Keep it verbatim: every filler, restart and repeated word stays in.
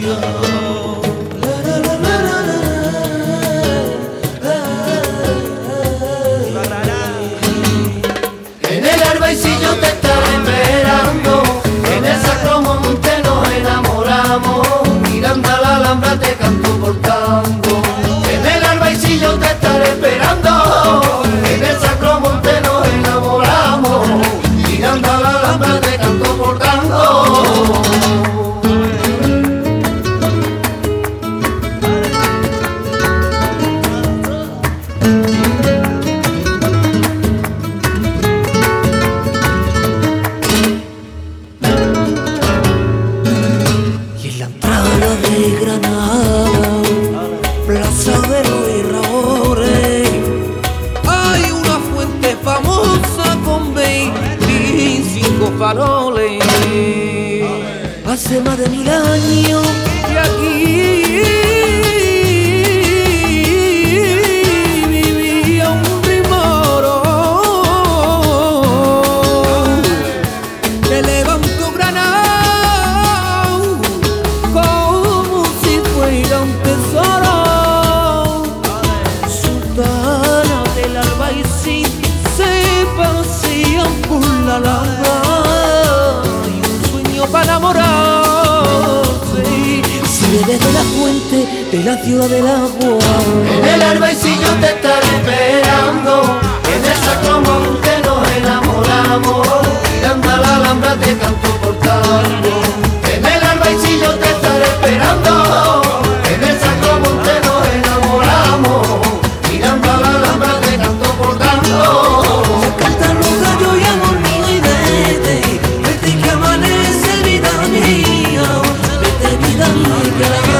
En el Arbaicillo te estaré esperando, en el Sacro Monte nos enamoramos, mirando a la Alhambra te canto por tango. En el Arbaicillo te estaré esperando, en el Sacro Monte nos enamoramos, mirando a la Alhambra te canto por tango. De Granada, Plaza de los Herradores, hay una fuente famosa con veinticinco faroles. Hace más de mil años que aquí vivía un rimoro que levantó Granada un tesoro. Sultana del Albaicín se pasean por la Alhambra y un sueño para enamorarse sale desde la fuente de la ciudad del agua. En el Arbaicillo te estaré esperando, en el Sacro Monte nos enamoramos, mirando a la Alhambra te canto por tango. En el Arbaicillo te estaré esperando, en el Sacro Monte nos enamoramos, mirando a la Alhambra te canto por tango. Cantan los gallos y amor mío y vete, vete que amanece vida mía, vete vida mía que la